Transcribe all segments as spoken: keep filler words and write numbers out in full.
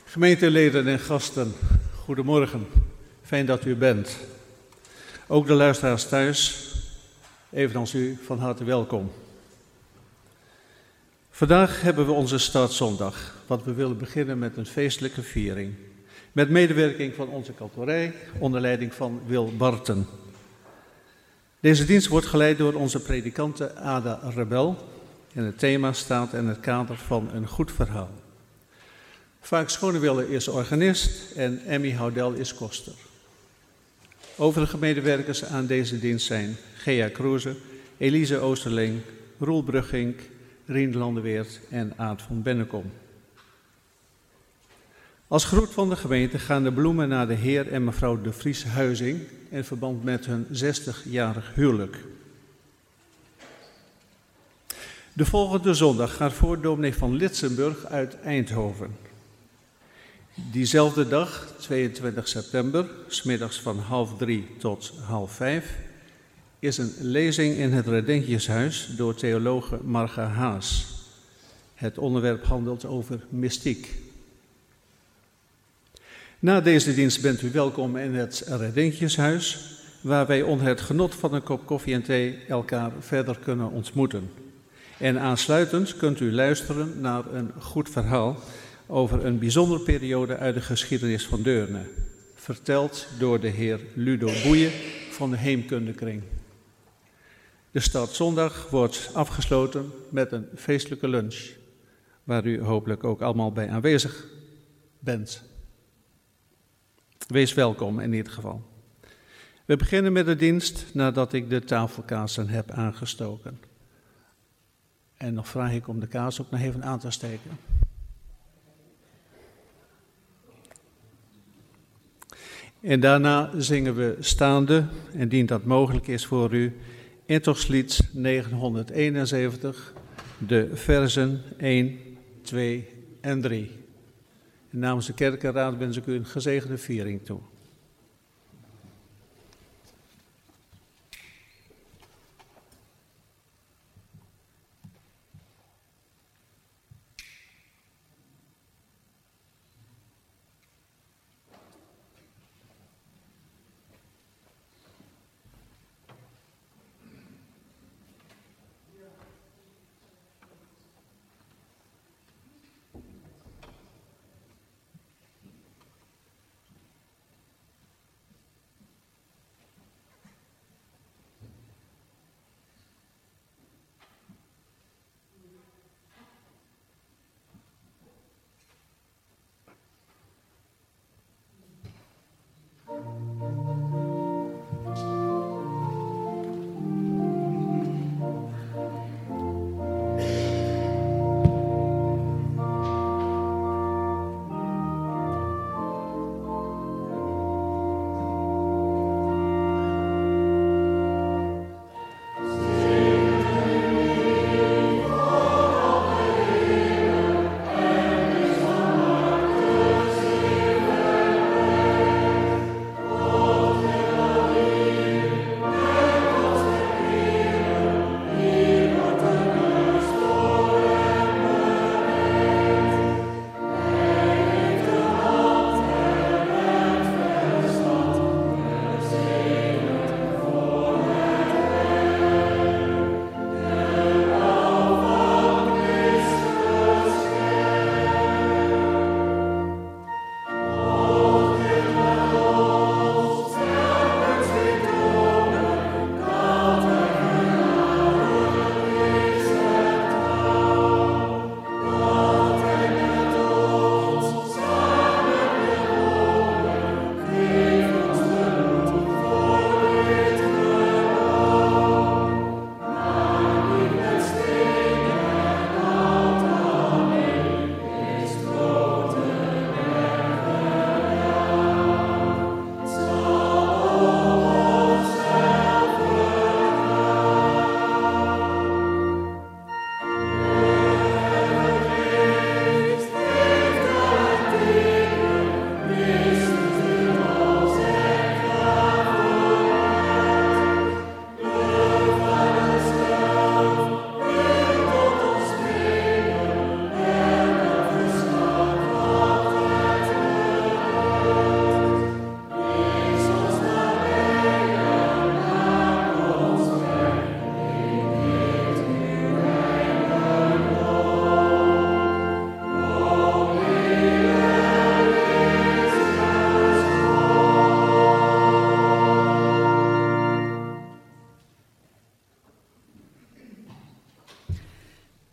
Gemeenteleden en gasten, goedemorgen. Fijn dat u bent. Ook de luisteraars thuis, evenals u, van harte welkom. Vandaag hebben we onze startzondag, want we willen beginnen met een feestelijke viering. Met medewerking van onze kantorij, onder leiding van Wil Barten. Deze dienst wordt geleid door onze predikante Ada Rebel. En het thema staat in het kader van een goed verhaal. Vaak Schonewille is organist en Emmy Houdel is koster. Overige medewerkers aan deze dienst zijn Gea Kroeze, Elise Oosterling, Roel Bruggink, Rien Landeweert en Aad van Bennekom. Als groet van de gemeente gaan de bloemen naar de heer en mevrouw de Vries Huizing in verband met hun zestigjarig huwelijk. De volgende zondag gaat voor dominee van Litsenburg uit Eindhoven. Diezelfde dag, tweeëntwintig september, 's middags van half drie tot half vijf, is een lezing in het Redentjeshuis door theologe Marga Haas. Het onderwerp handelt over mystiek. Na deze dienst bent u welkom in het Redentjeshuis, waar wij onder het genot van een kop koffie en thee elkaar verder kunnen ontmoeten. En aansluitend kunt u luisteren naar een goed verhaal over een bijzondere periode uit de geschiedenis van Deurne, verteld door de heer Ludo Boeien van de Heemkundekring. De startzondag wordt afgesloten met een feestelijke lunch, waar u hopelijk ook allemaal bij aanwezig bent. Wees welkom in ieder geval. We beginnen met de dienst nadat ik de tafelkaarsen heb aangestoken. En nog vraag ik om de kaars ook nog even aan te steken. En daarna zingen we staande, indien dat mogelijk is voor u, intochtlied negenhonderdeenenzeventig, de versen één, twee en drie. En namens de kerkenraad wens ik u een gezegende viering toe.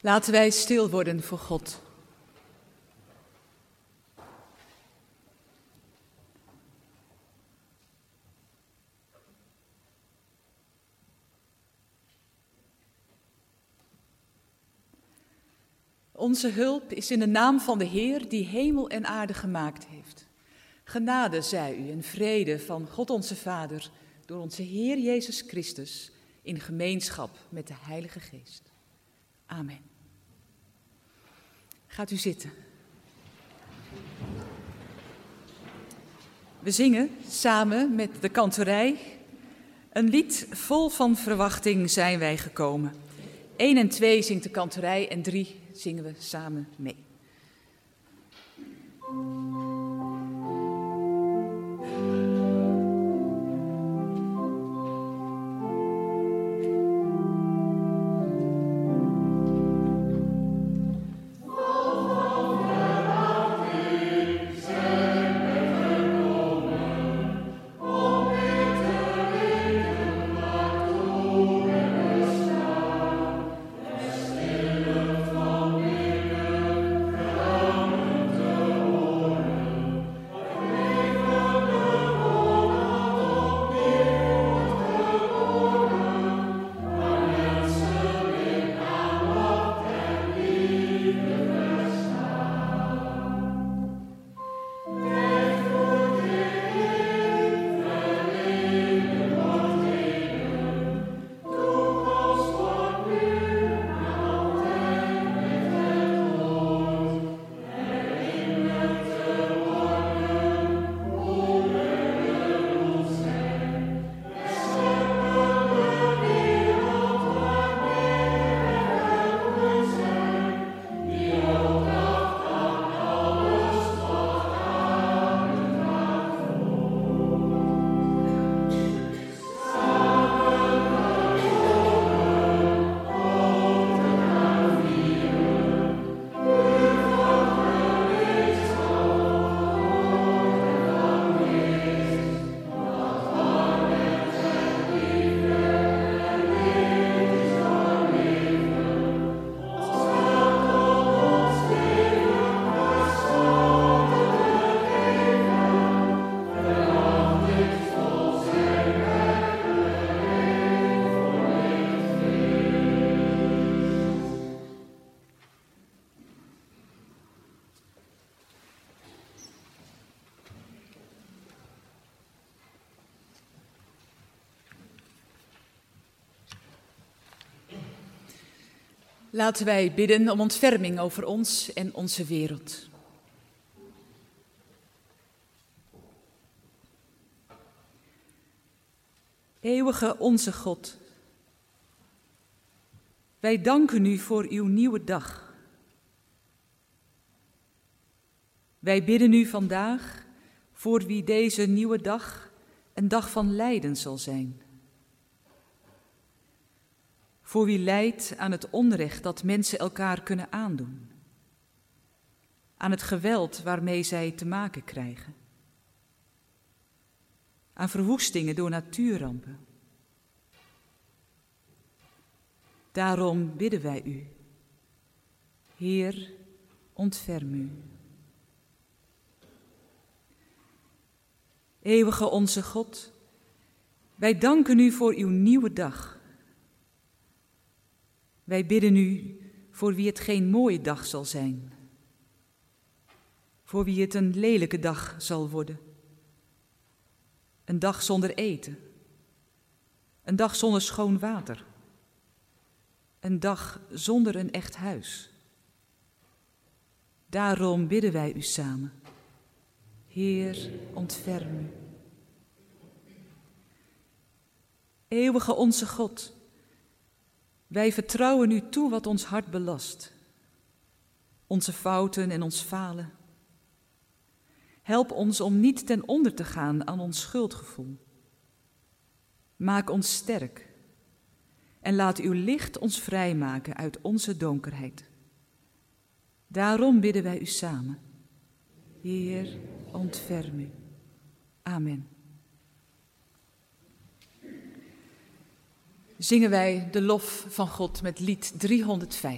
Laten wij stil worden voor God. Onze hulp is in de naam van de Heer die hemel en aarde gemaakt heeft. Genade zij u en vrede van God onze Vader door onze Heer Jezus Christus in gemeenschap met de Heilige Geest. Amen. Gaat u zitten. We zingen samen met de kantorij een lied vol van verwachting zijn wij gekomen. Eén en twee zingt de kantorij en drie zingen we samen mee. Laten wij bidden om ontferming over ons en onze wereld. Eeuwige onze God, wij danken u voor uw nieuwe dag. Wij bidden u vandaag voor wie deze nieuwe dag een dag van lijden zal zijn. Voor wie lijdt aan het onrecht dat mensen elkaar kunnen aandoen. Aan het geweld waarmee zij te maken krijgen. Aan verwoestingen door natuurrampen. Daarom bidden wij u. Heer, ontferm u. Eeuwige onze God, wij danken u voor uw nieuwe dag. Wij bidden u voor wie het geen mooie dag zal zijn. Voor wie het een lelijke dag zal worden. Een dag zonder eten. Een dag zonder schoon water. Een dag zonder een echt huis. Daarom bidden wij u samen. Heer, ontferm u. Eeuwige onze God, wij vertrouwen u toe wat ons hart belast. Onze fouten en ons falen. Help ons om niet ten onder te gaan aan ons schuldgevoel. Maak ons sterk en laat uw licht ons vrijmaken uit onze donkerheid. Daarom bidden wij u samen. Heer, ontferm u. Amen. Zingen wij de lof van God met lied driehonderdvijf.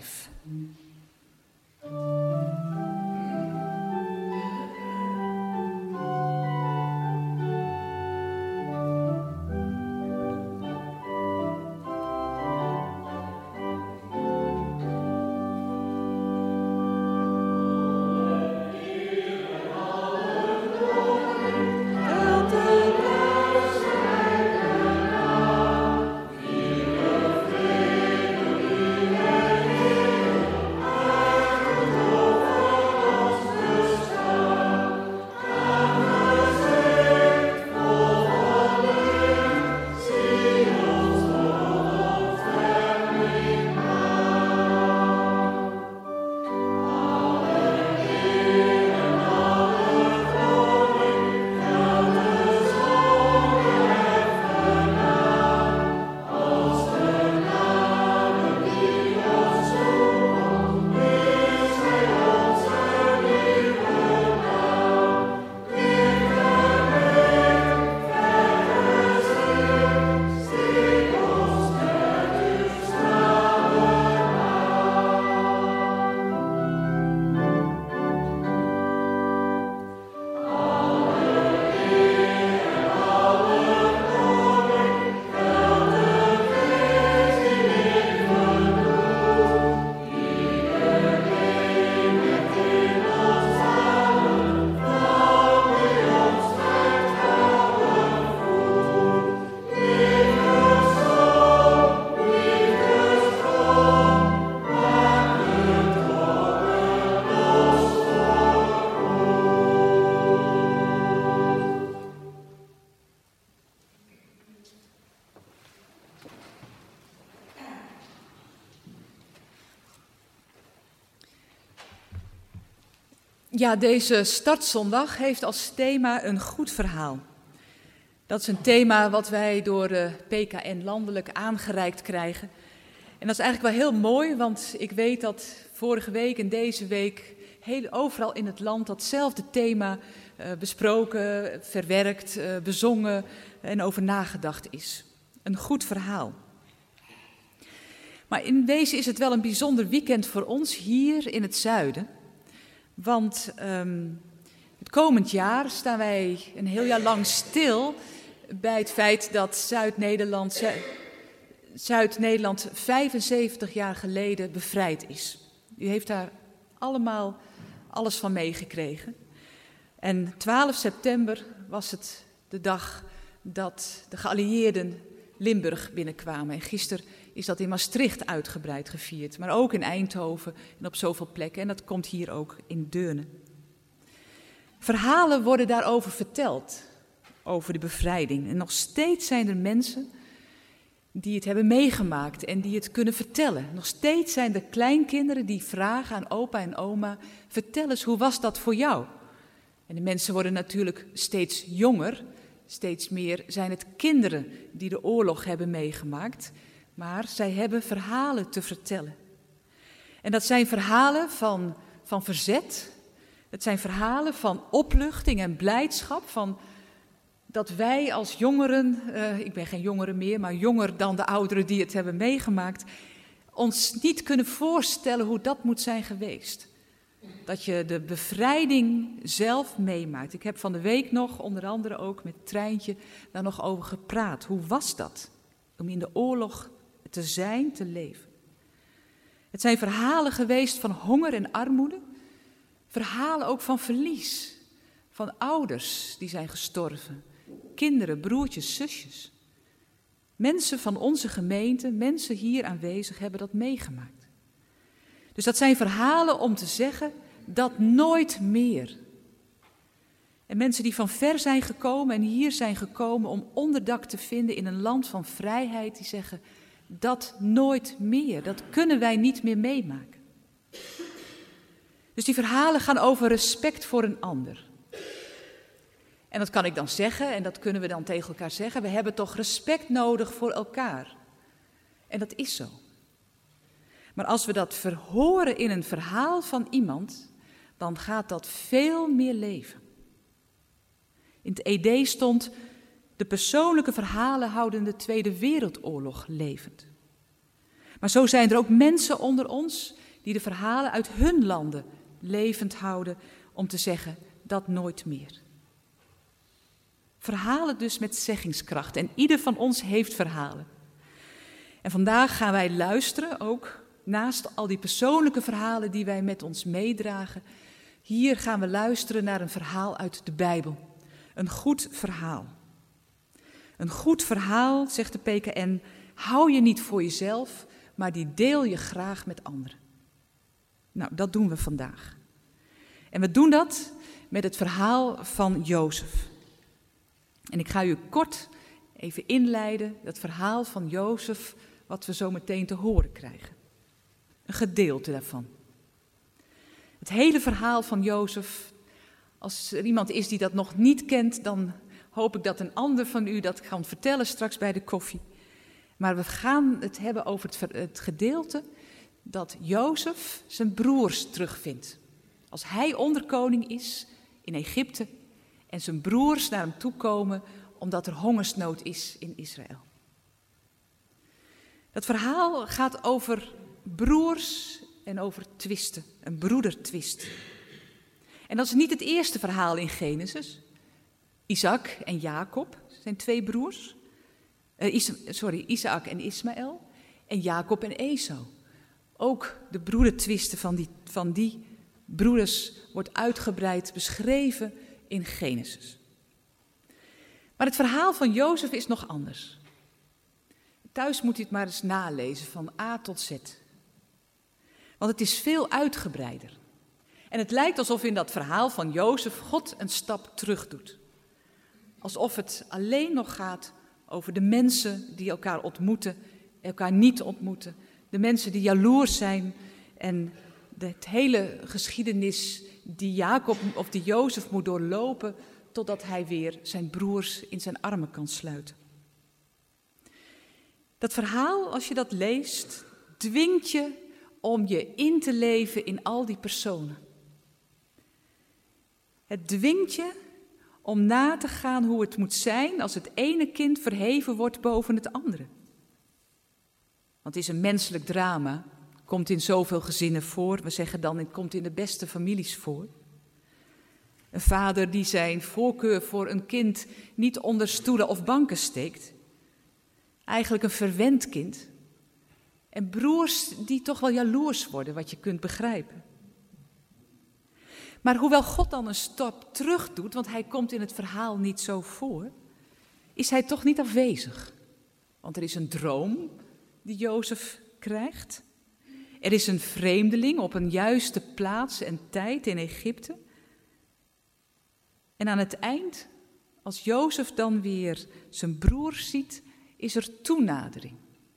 Ja, deze startzondag heeft als thema een goed verhaal. Dat is een thema wat wij door de P K N landelijk aangereikt krijgen. En dat is eigenlijk wel heel mooi, want ik weet dat vorige week en deze week heel overal in het land datzelfde thema uh, besproken, verwerkt, uh, bezongen en over nagedacht is. Een goed verhaal. Maar in wezen is het wel een bijzonder weekend voor ons hier in het zuiden. Want um, het komend jaar staan wij een heel jaar lang stil bij het feit dat Zuid-Nederland, Zu- Zuid-Nederland vijfenzeventig jaar geleden bevrijd is. U heeft daar allemaal alles van meegekregen. En twaalf september was het de dag dat de geallieerden Limburg binnenkwamen. En gisteren is dat in Maastricht uitgebreid gevierd, maar ook in Eindhoven en op zoveel plekken. En dat komt hier ook in Deurne. Verhalen worden daarover verteld, over de bevrijding. En nog steeds zijn er mensen die het hebben meegemaakt en die het kunnen vertellen. Nog steeds zijn er kleinkinderen die vragen aan opa en oma: vertel eens, hoe was dat voor jou? En de mensen worden natuurlijk steeds jonger. Steeds meer zijn het kinderen die de oorlog hebben meegemaakt. Maar zij hebben verhalen te vertellen. En dat zijn verhalen van, van verzet. Het zijn verhalen van opluchting en blijdschap. Van dat wij als jongeren, uh, ik ben geen jongere meer, maar jonger dan de ouderen die het hebben meegemaakt, ons niet kunnen voorstellen hoe dat moet zijn geweest. Dat je de bevrijding zelf meemaakt. Ik heb van de week nog, onder andere ook met Treintje, daar nog over gepraat. Hoe was dat? Om in de oorlog te zijn, te leven. Het zijn verhalen geweest van honger en armoede. Verhalen ook van verlies. Van ouders die zijn gestorven. Kinderen, broertjes, zusjes. Mensen van onze gemeente, mensen hier aanwezig, hebben dat meegemaakt. Dus dat zijn verhalen om te zeggen, dat nooit meer. En mensen die van ver zijn gekomen en hier zijn gekomen om onderdak te vinden in een land van vrijheid, die zeggen, dat nooit meer, dat kunnen wij niet meer meemaken. Dus die verhalen gaan over respect voor een ander. En dat kan ik dan zeggen, en dat kunnen we dan tegen elkaar zeggen, we hebben toch respect nodig voor elkaar. En dat is zo. Maar als we dat verhoren in een verhaal van iemand, dan gaat dat veel meer leven. In het E D stond, de persoonlijke verhalen houden de Tweede Wereldoorlog levend. Maar zo zijn er ook mensen onder ons die de verhalen uit hun landen levend houden om te zeggen dat nooit meer. Verhalen dus met zeggingskracht en ieder van ons heeft verhalen. En vandaag gaan wij luisteren, ook naast al die persoonlijke verhalen die wij met ons meedragen. Hier gaan we luisteren naar een verhaal uit de Bijbel. Een goed verhaal. Een goed verhaal, zegt de P K N, hou je niet voor jezelf, maar die deel je graag met anderen. Nou, dat doen we vandaag. En we doen dat met het verhaal van Jozef. En ik ga u kort even inleiden, dat verhaal van Jozef, wat we zo meteen te horen krijgen. Een gedeelte daarvan. Het hele verhaal van Jozef, als er iemand is die dat nog niet kent, dan hoop ik dat een ander van u dat kan vertellen straks bij de koffie. Maar we gaan het hebben over het, het gedeelte dat Jozef zijn broers terugvindt. Als hij onderkoning is in Egypte en zijn broers naar hem toe komen omdat er hongersnood is in Israël. Dat verhaal gaat over broers en over twisten, een broedertwist. En dat is niet het eerste verhaal in Genesis. Isaac en Jacob zijn twee broers. Uh, Is, sorry, Isaac en Ismaël. En Jacob en Esau. Ook de broedertwisten van die, van die broeders wordt uitgebreid beschreven in Genesis. Maar het verhaal van Jozef is nog anders. Thuis moet u het maar eens nalezen van A tot Z. Want het is veel uitgebreider. En het lijkt alsof in dat verhaal van Jozef God een stap terug doet. Alsof het alleen nog gaat over de mensen die elkaar ontmoeten, elkaar niet ontmoeten. De mensen die jaloers zijn en de hele geschiedenis die Jacob of die Jozef moet doorlopen, totdat hij weer zijn broers in zijn armen kan sluiten. Dat verhaal, als je dat leest, dwingt je om je in te leven in al die personen. Het dwingt je om na te gaan hoe het moet zijn als het ene kind verheven wordt boven het andere. Want het is een menselijk drama, komt in zoveel gezinnen voor. We zeggen dan, het komt in de beste families voor. Een vader die zijn voorkeur voor een kind niet onder stoelen of banken steekt. Eigenlijk een verwend kind. En broers die toch wel jaloers worden, wat je kunt begrijpen. Maar hoewel God dan een stap terug doet, want hij komt in het verhaal niet zo voor, is hij toch niet afwezig. Want er is een droom die Jozef krijgt. Er is een vreemdeling op een juiste plaats en tijd in Egypte. En aan het eind, als Jozef dan weer zijn broer ziet, is er toenadering.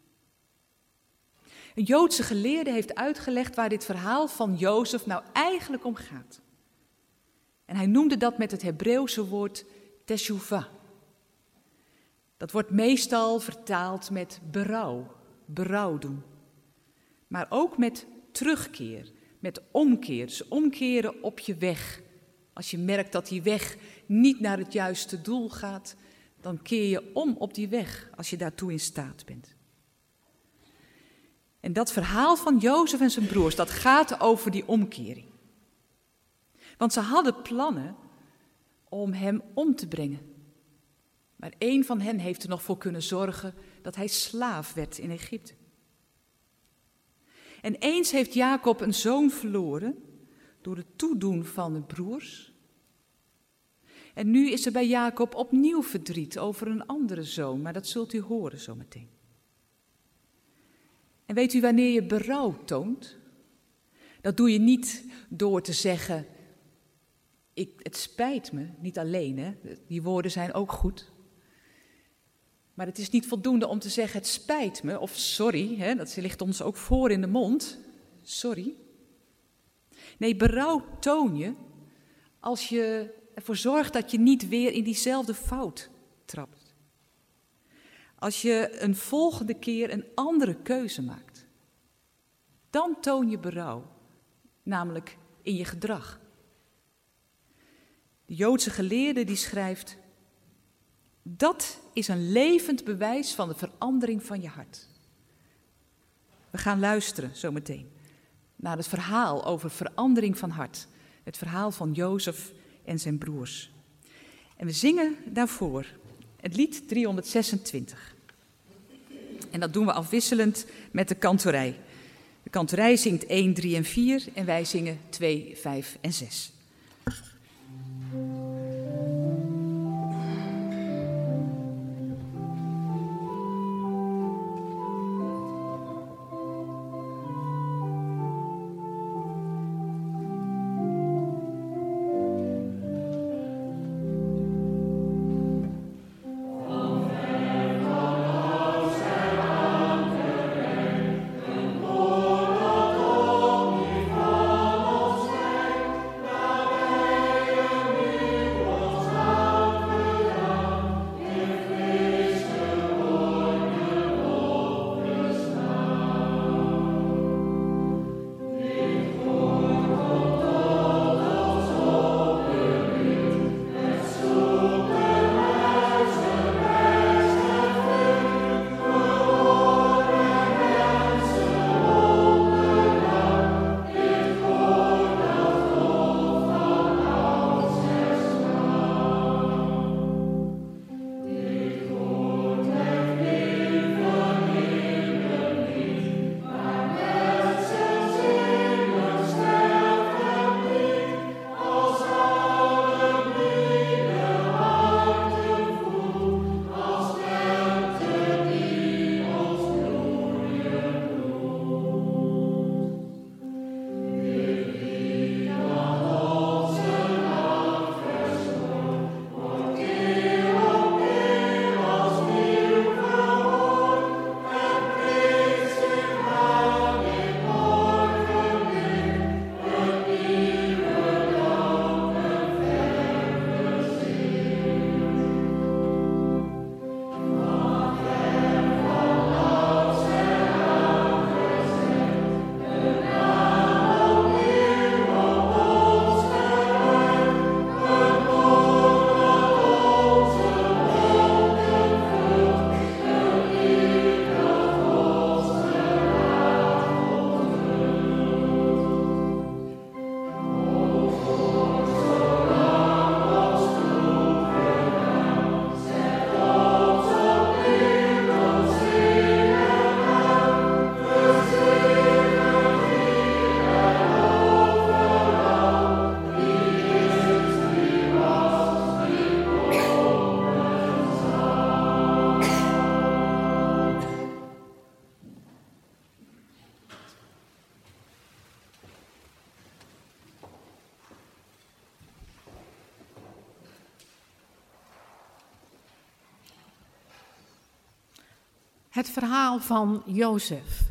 Een Joodse geleerde heeft uitgelegd waar dit verhaal van Jozef nou eigenlijk om gaat. En hij noemde dat met het Hebreeuwse woord teshuvah. Dat wordt meestal vertaald met berouw, berouw doen. Maar ook met terugkeer, met omkeer. Dus omkeren op je weg. Als je merkt dat die weg niet naar het juiste doel gaat, dan keer je om op die weg als je daartoe in staat bent. En dat verhaal van Jozef en zijn broers, dat gaat over die omkering. Want ze hadden plannen om hem om te brengen. Maar één van hen heeft er nog voor kunnen zorgen dat hij slaaf werd in Egypte. En eens heeft Jacob een zoon verloren door het toedoen van de broers. En nu is er bij Jacob opnieuw verdriet over een andere zoon, maar dat zult u horen zometeen. En weet u wanneer je berouw toont? Dat doe je niet door te zeggen, ik, het spijt me, niet alleen, hè? Die woorden zijn ook goed. Maar het is niet voldoende om te zeggen, het spijt me, of sorry, hè? Dat ligt ons ook voor in de mond, sorry. Nee, berouw toon je als je ervoor zorgt dat je niet weer in diezelfde fout trapt. Als je een volgende keer een andere keuze maakt. Dan toon je berouw, namelijk in je gedrag. De Joodse geleerde die schrijft, dat is een levend bewijs van de verandering van je hart. We gaan luisteren zometeen naar het verhaal over verandering van hart. Het verhaal van Jozef en zijn broers. En we zingen daarvoor het lied driehonderdzesentwintig. En dat doen we afwisselend met de kantorij. De kantorij zingt één, drie en vier en wij zingen twee, vijf en zes. Het verhaal van Jozef.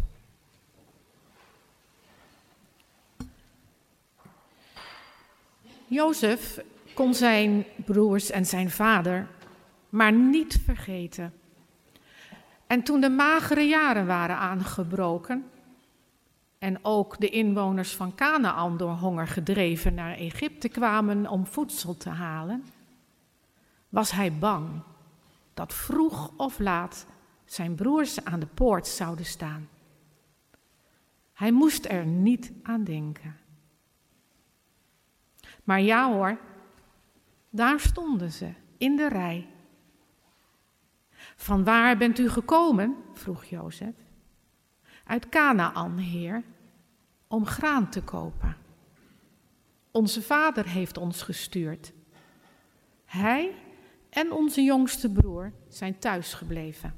Jozef kon zijn broers en zijn vader maar niet vergeten. En toen de magere jaren waren aangebroken en ook de inwoners van Kanaän door honger gedreven naar Egypte kwamen om voedsel te halen, was hij bang dat vroeg of laat zijn broers aan de poort zouden staan. Hij moest er niet aan denken. Maar ja hoor, daar stonden ze in de rij. Van waar bent u gekomen? Vroeg Jozef. Uit Kanaän, heer, om graan te kopen. Onze vader heeft ons gestuurd. Hij en onze jongste broer zijn thuisgebleven.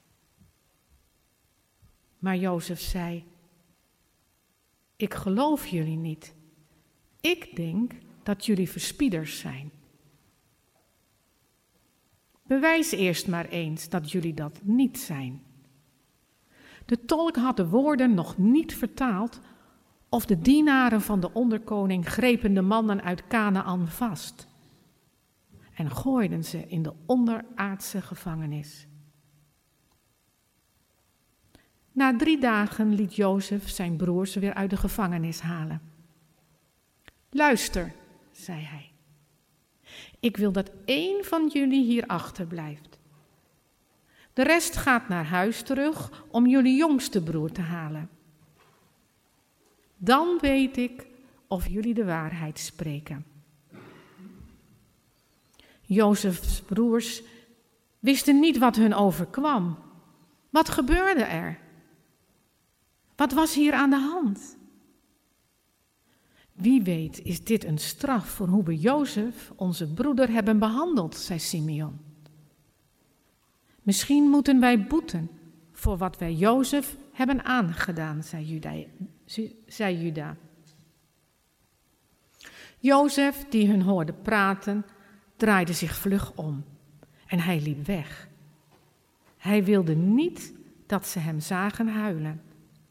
Maar Jozef zei, ik geloof jullie niet. Ik denk dat jullie verspieders zijn. Bewijs eerst maar eens dat jullie dat niet zijn. De tolk had de woorden nog niet vertaald of de dienaren van de onderkoning grepen de mannen uit Kanaän vast en gooiden ze in de onderaardse gevangenis. Na drie dagen liet Jozef zijn broers weer uit de gevangenis halen. Luister, zei hij. Ik wil dat één van jullie hier achterblijft. De rest gaat naar huis terug om jullie jongste broer te halen. Dan weet ik of jullie de waarheid spreken. Jozefs broers wisten niet wat hun overkwam. Wat gebeurde er? Wat was hier aan de hand? Wie weet is dit een straf voor hoe we Jozef, onze broeder, hebben behandeld, zei Simeon. Misschien moeten wij boeten voor wat wij Jozef hebben aangedaan, zei Juda. Zei Juda. Jozef, die hun hoorde praten, draaide zich vlug om en hij liep weg. Hij wilde niet dat ze hem zagen huilen.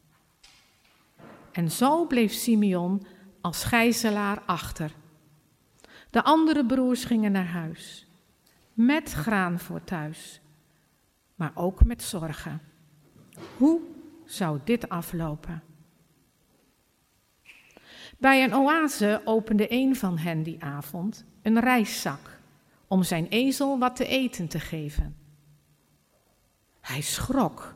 En zo bleef Simeon als gijzelaar achter. De andere broers gingen naar huis, met graan voor thuis, maar ook met zorgen. Hoe zou dit aflopen? Bij een oase opende een van hen die avond een reiszak om zijn ezel wat te eten te geven. Hij schrok.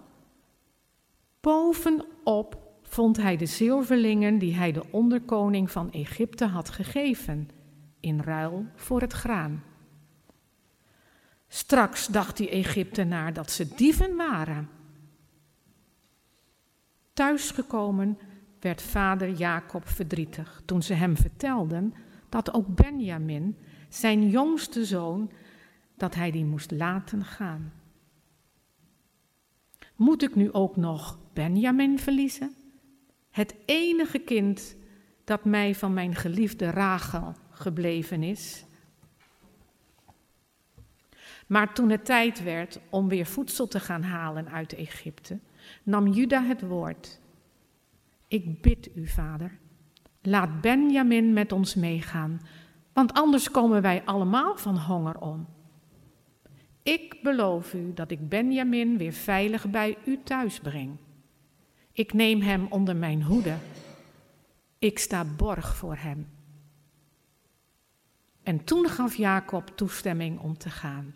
Bovenop vond hij de zilverlingen die hij de onderkoning van Egypte had gegeven, in ruil voor het graan. Straks dacht die Egyptenaar dat ze dieven waren. Thuisgekomen werd vader Jacob verdrietig toen ze hem vertelden dat ook Benjamin, zijn jongste zoon, dat hij die moest laten gaan. Moet ik nu ook nog Benjamin verliezen? Het enige kind dat mij van mijn geliefde Rachel gebleven is. Maar toen het tijd werd om weer voedsel te gaan halen uit Egypte, nam Juda het woord. Ik bid u, vader, laat Benjamin met ons meegaan, want anders komen wij allemaal van honger om. Ik beloof u dat ik Benjamin weer veilig bij u thuis breng. Ik neem hem onder mijn hoede. Ik sta borg voor hem. En toen gaf Jacob toestemming om te gaan.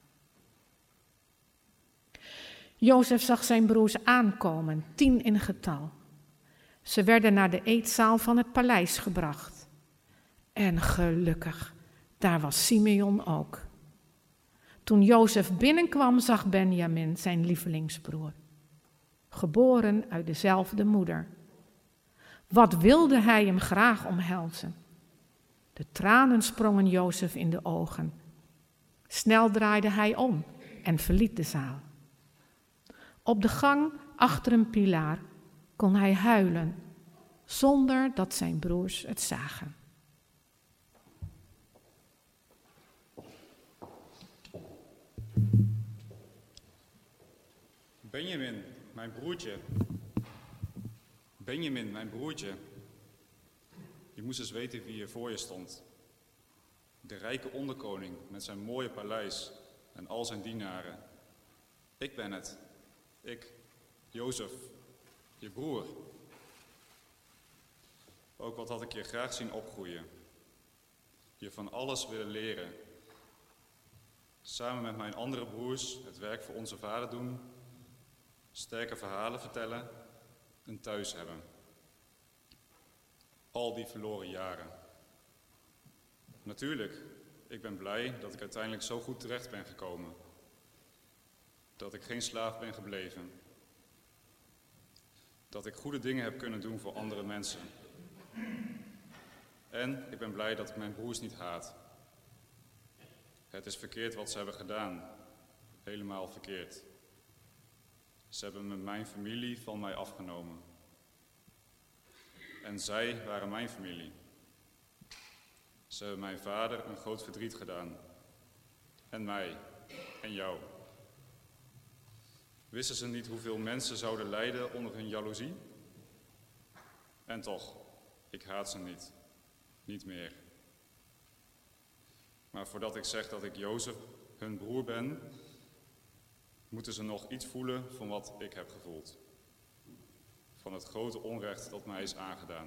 Jozef zag zijn broers aankomen, tien in getal. Ze werden naar de eetzaal van het paleis gebracht. En gelukkig, daar was Simeon ook. Toen Jozef binnenkwam, zag Benjamin zijn lievelingsbroer, geboren uit dezelfde moeder. Wat wilde hij hem graag omhelzen. De tranen sprongen Jozef in de ogen. Snel draaide hij om en verliet de zaal. Op de gang achter een pilaar kon hij huilen, zonder dat zijn broers het zagen. Benjamin, mijn broertje. Benjamin, mijn broertje. Je moest eens weten wie hier voor je stond. De rijke onderkoning met zijn mooie paleis en al zijn dienaren. Ik ben het. Ik, Jozef, je broer. Ook wat had ik je graag zien opgroeien. Je van alles willen leren. Samen met mijn andere broers het werk voor onze vader doen. Sterke verhalen vertellen. Een thuis hebben. Al die verloren jaren. Natuurlijk, ik ben blij dat ik uiteindelijk zo goed terecht ben gekomen. Dat ik geen slaaf ben gebleven. Dat ik goede dingen heb kunnen doen voor andere mensen. En ik ben blij dat ik mijn broers niet haat. Het is verkeerd wat ze hebben gedaan. Helemaal verkeerd. Ze hebben me mijn familie van mij afgenomen. En zij waren mijn familie. Ze hebben mijn vader een groot verdriet gedaan. En mij. En jou. Wisten ze niet hoeveel mensen zouden lijden onder hun jaloezie? En toch, ik haat ze niet. Niet meer. Maar voordat ik zeg dat ik Jozef, hun broer ben, moeten ze nog iets voelen van wat ik heb gevoeld. Van het grote onrecht dat mij is aangedaan.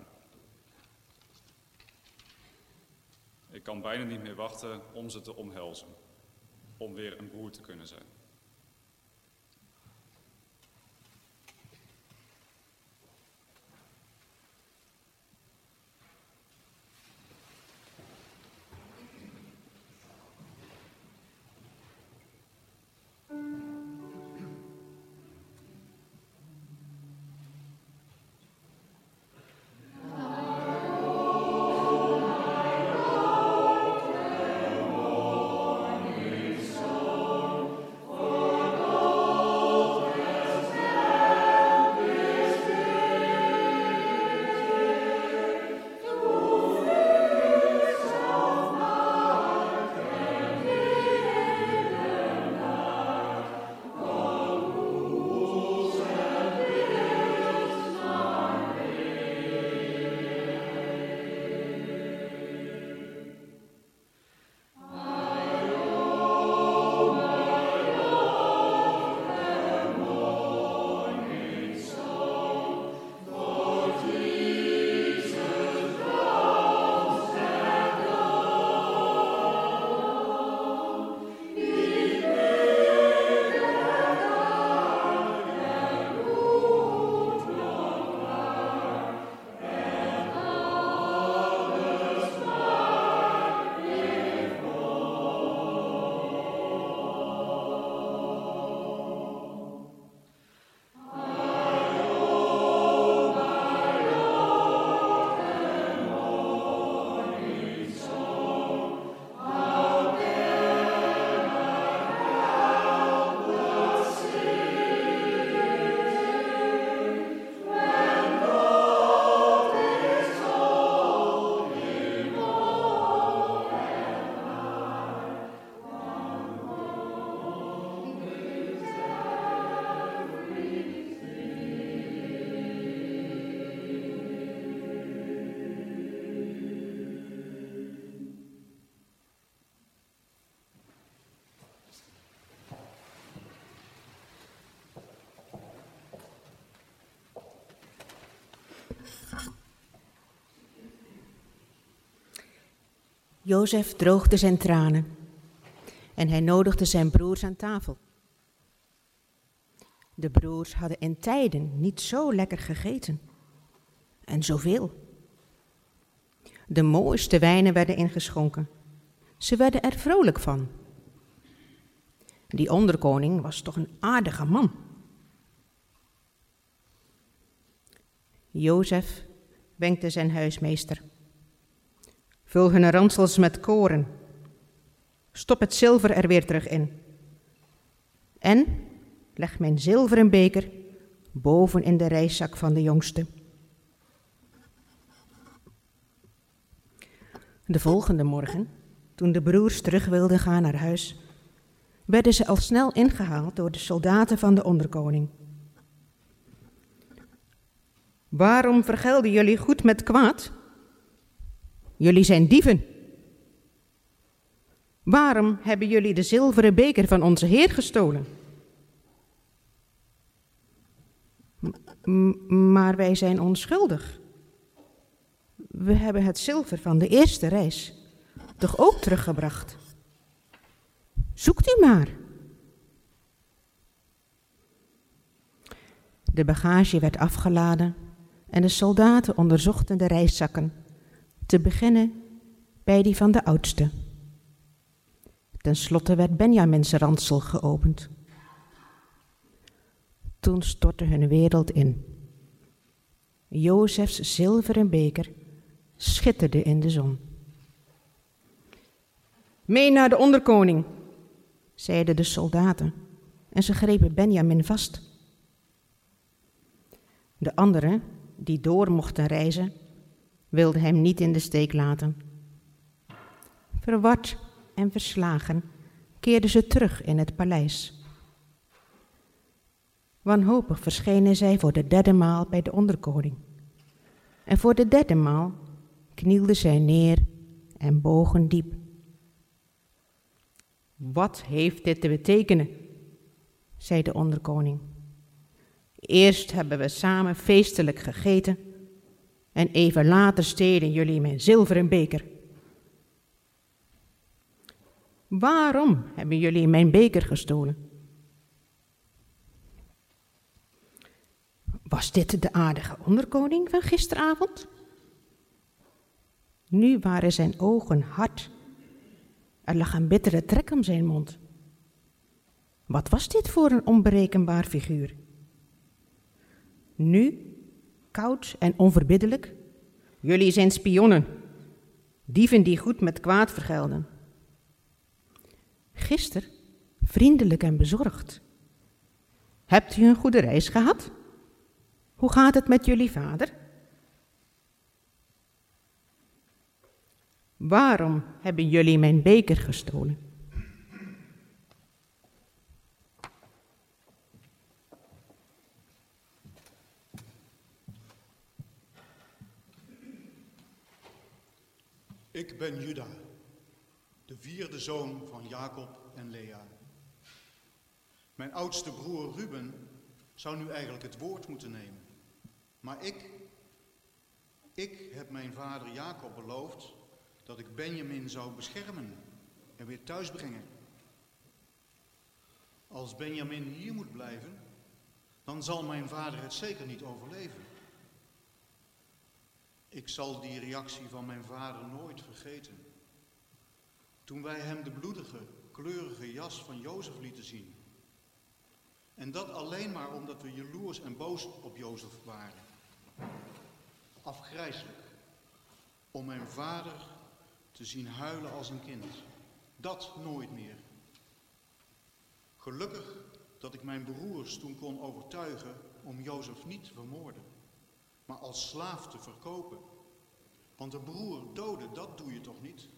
Ik kan bijna niet meer wachten om ze te omhelzen. Om weer een broer te kunnen zijn. Jozef droogde zijn tranen en hij nodigde zijn broers aan tafel. De broers hadden in tijden niet zo lekker gegeten en zoveel. De mooiste wijnen werden ingeschonken. Ze werden er vrolijk van. Die onderkoning was toch een aardige man. Jozef wenkte zijn huismeester. Vul hun ransels met koren. Stop het zilver er weer terug in. En leg mijn zilveren beker boven in de reiszak van de jongste. De volgende morgen, toen de broers terug wilden gaan naar huis, werden ze al snel ingehaald door de soldaten van de onderkoning. Waarom vergelden jullie goed met kwaad? Jullie zijn dieven. Waarom hebben jullie de zilveren beker van onze Heer gestolen? M- maar wij zijn onschuldig. We hebben het zilver van de eerste reis toch ook teruggebracht. Zoekt u maar. De bagage werd afgeladen en de soldaten onderzochten de reiszakken, te beginnen bij die van de oudste. Ten slotte werd Benjamins ransel geopend. Toen stortte hun wereld in. Jozefs zilveren beker schitterde in de zon. Mee naar de onderkoning, zeiden de soldaten, en ze grepen Benjamin vast. De anderen, die door mochten reizen, wilden hem niet in de steek laten. Verward en verslagen keerden ze terug in het paleis. Wanhopig verschenen zij voor de derde maal bij de onderkoning. En voor de derde maal knielden zij neer en bogen diep. Wat heeft dit te betekenen? Zei de onderkoning. Eerst hebben we samen feestelijk gegeten en even later stelen jullie mijn zilveren beker. Waarom hebben jullie mijn beker gestolen? Was dit de aardige onderkoning van gisteravond? Nu waren zijn ogen hard. Er lag een bittere trek om zijn mond. Wat was dit voor een onberekenbaar figuur? Nu, koud en onverbiddelijk, jullie zijn spionnen, dieven die goed met kwaad vergelden. Gisteren, vriendelijk en bezorgd. Hebt u een goede reis gehad? Hoe gaat het met jullie vader? Waarom hebben jullie mijn beker gestolen? Ik ben Juda, de vierde zoon van Jacob en Lea. Mijn oudste broer Ruben zou nu eigenlijk het woord moeten nemen. Maar ik, ik heb mijn vader Jacob beloofd dat ik Benjamin zou beschermen en weer thuis brengen. Als Benjamin hier moet blijven, dan zal mijn vader het zeker niet overleven. Ik zal die reactie van mijn vader nooit vergeten. Toen wij hem de bloedige, kleurige jas van Jozef lieten zien. En dat alleen maar omdat we jaloers en boos op Jozef waren. Afgrijselijk. Om mijn vader te zien huilen als een kind. Dat nooit meer. Gelukkig dat ik mijn broers toen kon overtuigen om Jozef niet te vermoorden, maar als slaaf te verkopen. Want een broer doden, dat doe je toch niet?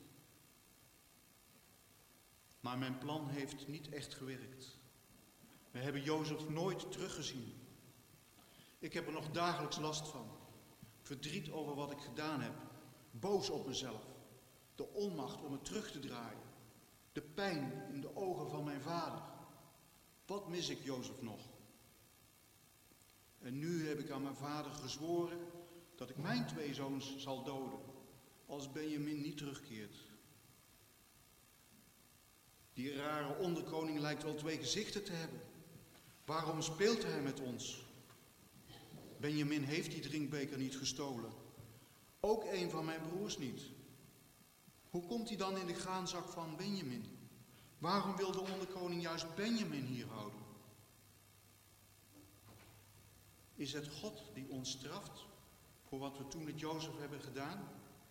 Maar mijn plan heeft niet echt gewerkt. We hebben Jozef nooit teruggezien. Ik heb er nog dagelijks last van. Verdriet over wat ik gedaan heb. Boos op mezelf. De onmacht om het terug te draaien. De pijn in de ogen van mijn vader. Wat mis ik Jozef nog? En nu heb ik aan mijn vader gezworen dat ik mijn twee zoons zal doden als Benjamin niet terugkeert. eerbare onderkoning lijkt wel twee gezichten te hebben. Waarom speelt hij met ons? Benjamin heeft die drinkbeker niet gestolen. Ook een van mijn broers niet. Hoe komt hij dan in de graanzak van Benjamin? Waarom wil de onderkoning juist Benjamin hier houden? Is het God die ons straft voor wat we toen met Jozef hebben gedaan?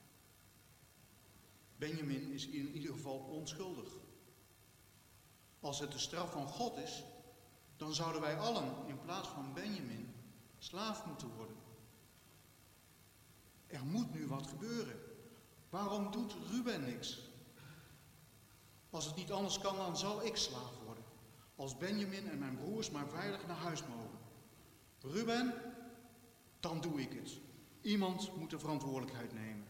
Benjamin is in ieder geval onschuldig. Als het de straf van God is, dan zouden wij allen in plaats van Benjamin slaaf moeten worden. Er moet nu wat gebeuren. Waarom doet Ruben niks? Als het niet anders kan, dan zal ik slaaf worden. Als Benjamin en mijn broers maar veilig naar huis mogen. Ruben, dan doe ik het. Iemand moet de verantwoordelijkheid nemen.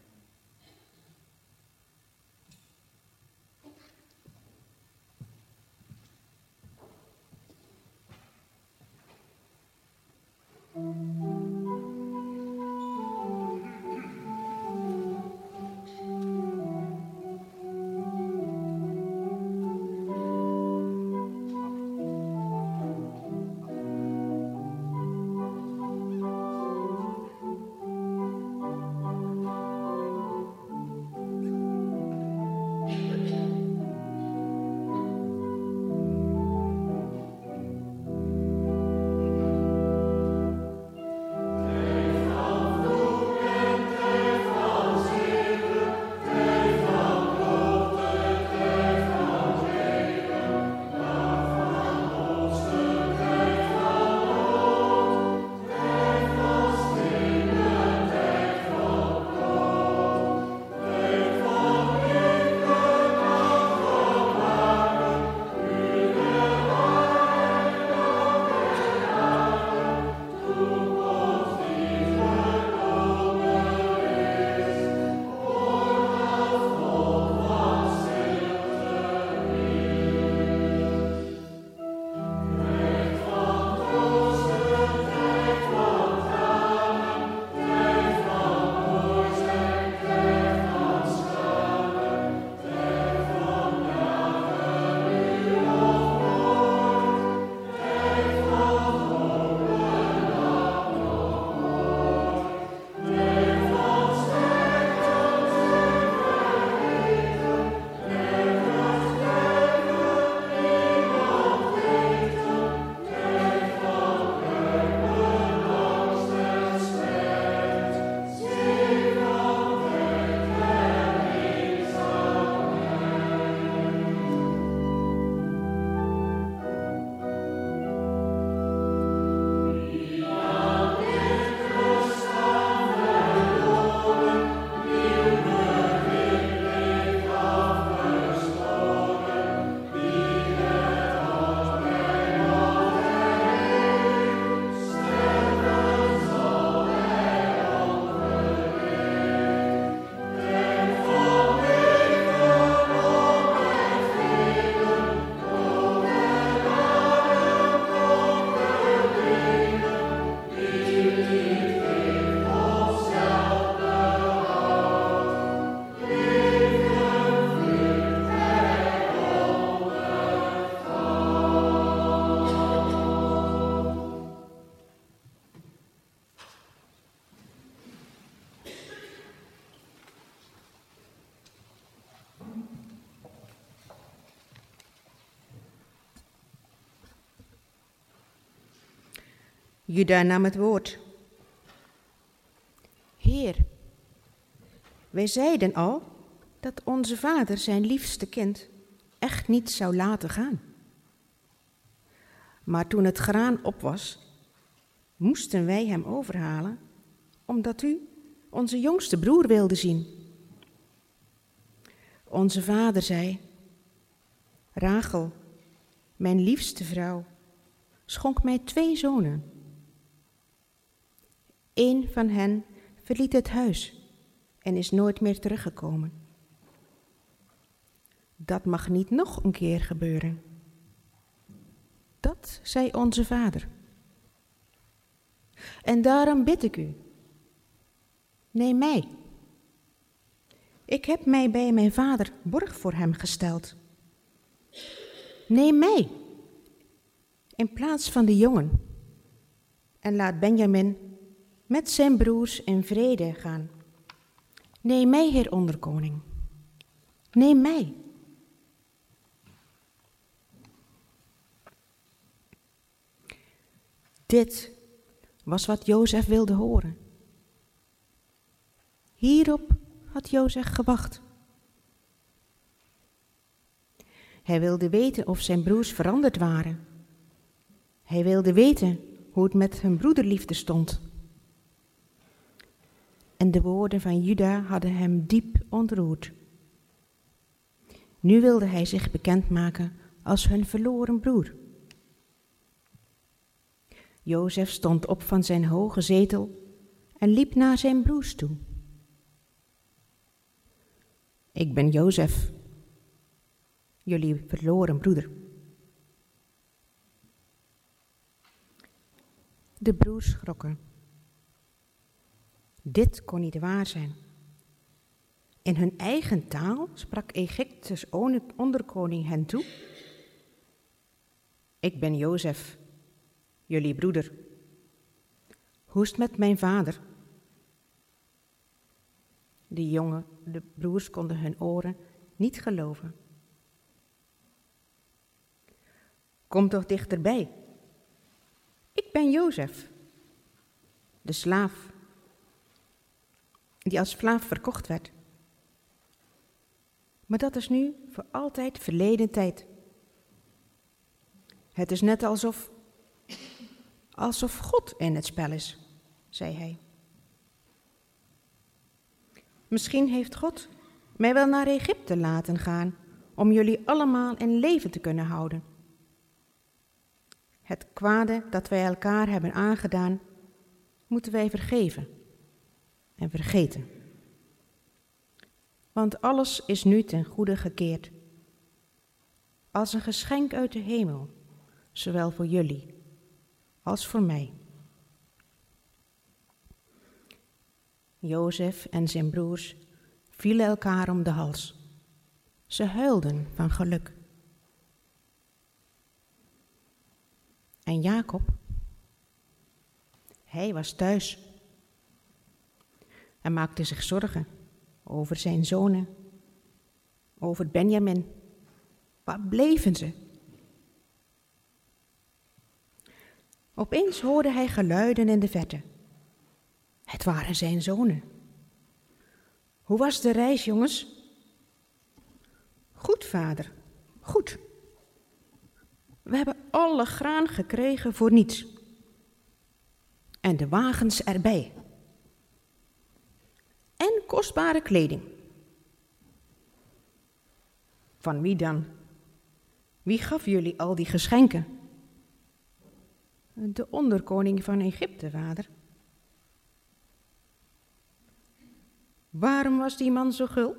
Juda nam het woord. Heer, wij zeiden al dat onze vader zijn liefste kind echt niet zou laten gaan. Maar toen het graan op was, moesten wij hem overhalen, omdat u onze jongste broer wilde zien. Onze vader zei, Rachel, mijn liefste vrouw, schonk mij twee zonen. Eén van hen verliet het huis en is nooit meer teruggekomen. Dat mag niet nog een keer gebeuren. Dat zei onze vader. En daarom bid ik u, neem mij. Ik heb mij bij mijn vader borg voor hem gesteld. Neem mij in plaats van de jongen en laat Benjamin met zijn broers in vrede gaan. Neem mij, Heer onderkoning. Neem mij. Dit was wat Jozef wilde horen. Hierop had Jozef gewacht. Hij wilde weten of zijn broers veranderd waren. Hij wilde weten hoe het met hun broederliefde stond. En de woorden van Juda hadden hem diep ontroerd. Nu wilde hij zich bekendmaken als hun verloren broer. Jozef stond op van zijn hoge zetel en liep naar zijn broers toe. Ik ben Jozef, jullie verloren broeder. De broers schrokken. Dit kon niet waar zijn. In hun eigen taal sprak Egyptes onderkoning hen toe. Ik ben Jozef, jullie broeder. Hoe is het met mijn vader? De jongen, de broers konden hun oren niet geloven. Kom toch dichterbij. Ik ben Jozef, de slaaf, die als slaaf verkocht werd. Maar dat is nu voor altijd verleden tijd. Het is net alsof, alsof God in het spel is, zei hij. Misschien heeft God mij wel naar Egypte laten gaan om jullie allemaal in leven te kunnen houden. Het kwade dat wij elkaar hebben aangedaan, moeten wij vergeven en vergeten. Want alles is nu ten goede gekeerd. Als een geschenk uit de hemel, zowel voor jullie als voor mij. Jozef en zijn broers vielen elkaar om de hals. Ze huilden van geluk. En Jacob, hij was thuis en maakte zich zorgen over zijn zonen, over Benjamin. Waar bleven ze? Opeens hoorde hij geluiden in de verte. Het waren zijn zonen. Hoe was de reis, jongens? Goed, vader, goed. We hebben alle graan gekregen voor niets. En de wagens erbij. En kostbare kleding. Van wie dan? Wie gaf jullie al die geschenken? De onderkoning van Egypte, vader. Waarom was die man zo gul?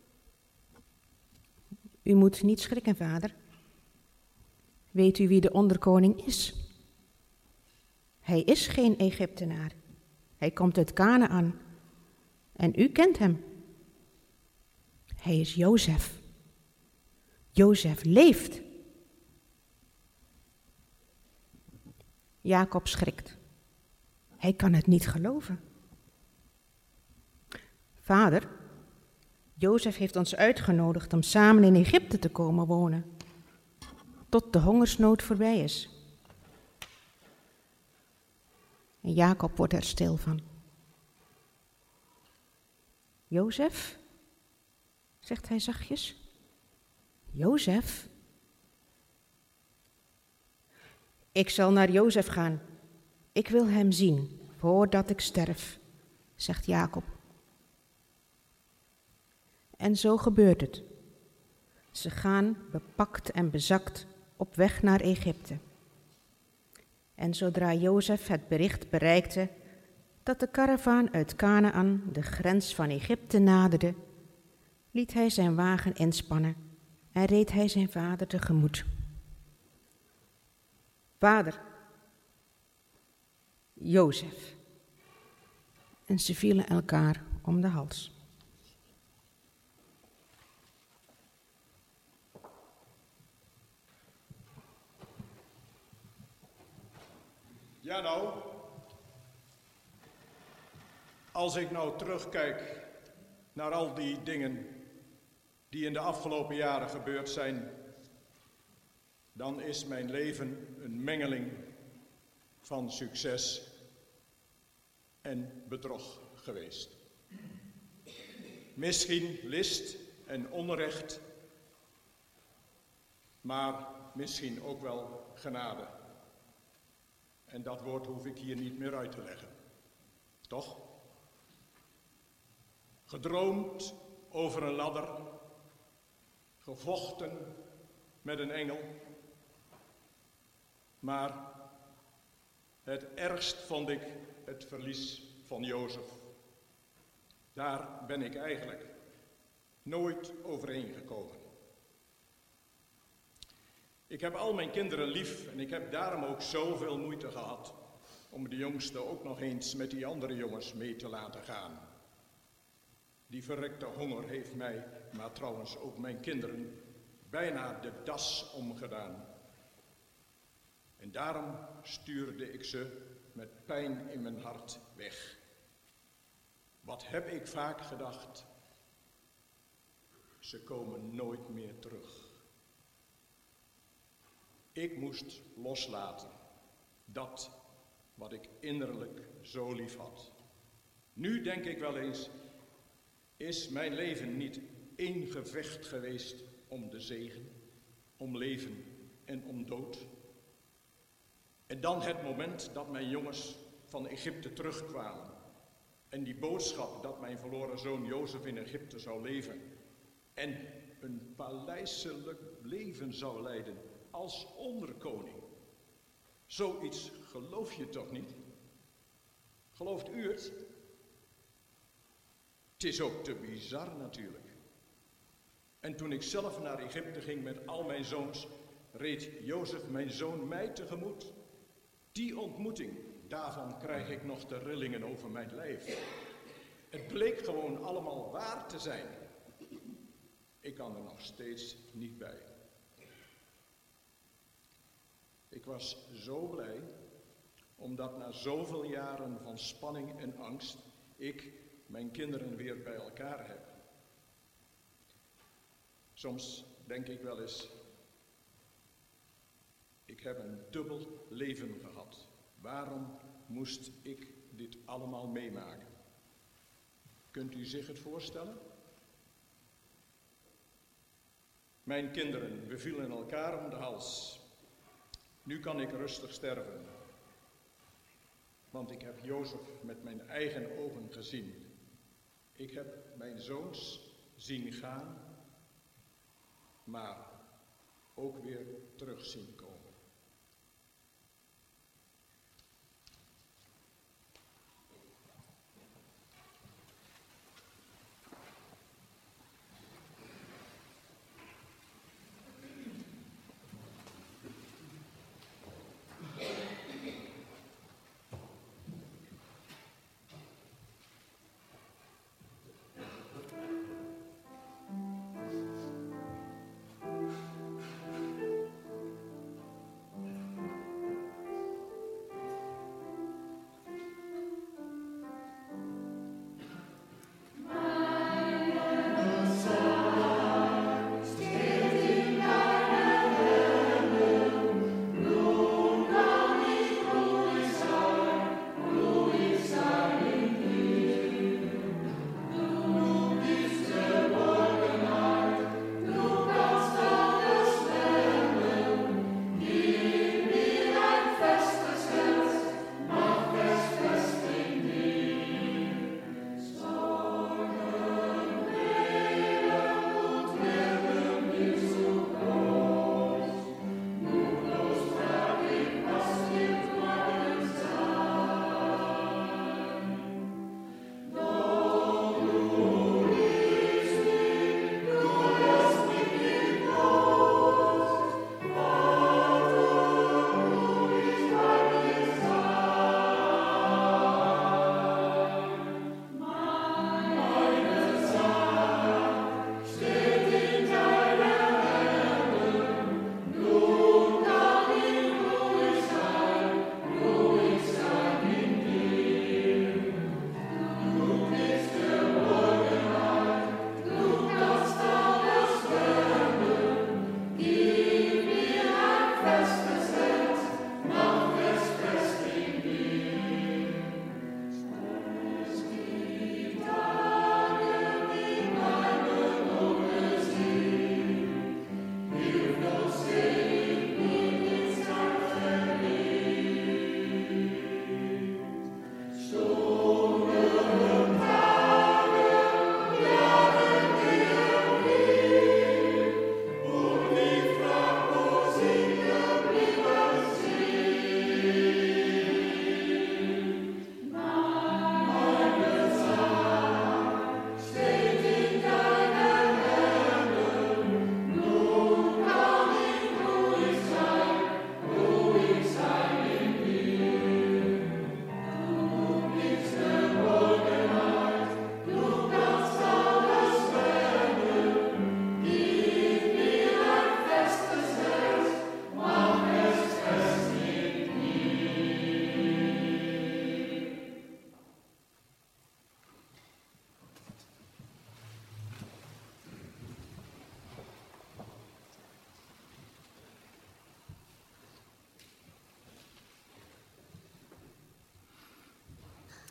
U moet niet schrikken, vader. Weet u wie de onderkoning is? Hij is geen Egyptenaar. Hij komt uit Kanaän. En u kent hem. Hij is Jozef. Jozef leeft. Jacob schrikt. Hij kan het niet geloven. Vader, Jozef heeft ons uitgenodigd om samen in Egypte te komen wonen, tot de hongersnood voorbij is. En Jacob wordt er stil van. Jozef, zegt hij zachtjes. Jozef? Ik zal naar Jozef gaan. Ik wil hem zien voordat ik sterf, zegt Jacob. En zo gebeurt het. Ze gaan bepakt en bezakt op weg naar Egypte. En zodra Jozef het bericht bereikte dat de karavaan uit Kanaän de grens van Egypte naderde, liet hij zijn wagen inspannen en reed hij zijn vader tegemoet. Vader, Jozef. En ze vielen elkaar om de hals. Ja nou, als ik nou terugkijk naar al die dingen die in de afgelopen jaren gebeurd zijn, dan is mijn leven een mengeling van succes en bedrog geweest. Misschien list en onrecht, maar misschien ook wel genade. En dat woord hoef ik hier niet meer uit te leggen. Toch? Gedroomd over een ladder, gevochten met een engel. Maar het ergst vond ik het verlies van Jozef. Daar ben ik eigenlijk nooit overheen gekomen. Ik heb al mijn kinderen lief en ik heb daarom ook zoveel moeite gehad om de jongste ook nog eens met die andere jongens mee te laten gaan. Die verrekte honger heeft mij, maar trouwens ook mijn kinderen, bijna de das omgedaan. En daarom stuurde ik ze met pijn in mijn hart weg. Wat heb ik vaak gedacht? Ze komen nooit meer terug. Ik moest loslaten dat wat ik innerlijk zo lief had. Nu denk ik wel eens, is mijn leven niet één gevecht geweest om de zegen, om leven en om dood? En dan het moment dat mijn jongens van Egypte terugkwamen en die boodschap dat mijn verloren zoon Jozef in Egypte zou leven en een paleiselijk leven zou leiden als onderkoning. Zoiets geloof je toch niet? Gelooft u het? Het is ook te bizar natuurlijk. En toen ik zelf naar Egypte ging met al mijn zoons, reed Jozef mijn zoon mij tegemoet. Die ontmoeting, daarvan krijg ik nog de rillingen over mijn lijf. Het bleek gewoon allemaal waar te zijn. Ik kan er nog steeds niet bij. Ik was zo blij, omdat na zoveel jaren van spanning en angst ik mijn kinderen weer bij elkaar heb. Soms denk ik wel eens, ik heb een dubbel leven gehad. Waarom moest ik dit allemaal meemaken? Kunt u zich het voorstellen? Mijn kinderen bevielen elkaar om de hals. Nu kan ik rustig sterven. Want ik heb Jozef met mijn eigen ogen gezien. Ik heb mijn zoons zien gaan, maar ook weer terug zien komen.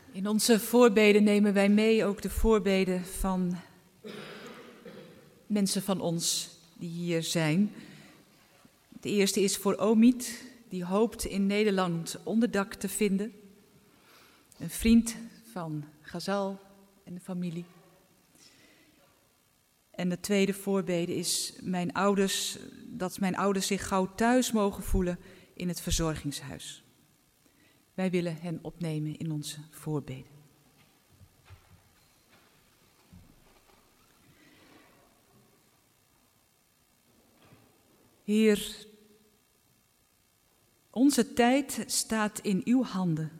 In onze voorbeden nemen wij mee ook de voorbeden van mensen van ons die hier zijn. De eerste is voor Omid, die hoopt in Nederland onderdak te vinden. Een vriend van Gazal en de familie. En de tweede voorbede is mijn ouders, dat mijn ouders zich gauw thuis mogen voelen in het verzorgingshuis. Wij willen hen opnemen in onze voorbeden. Heer, onze tijd staat in uw handen.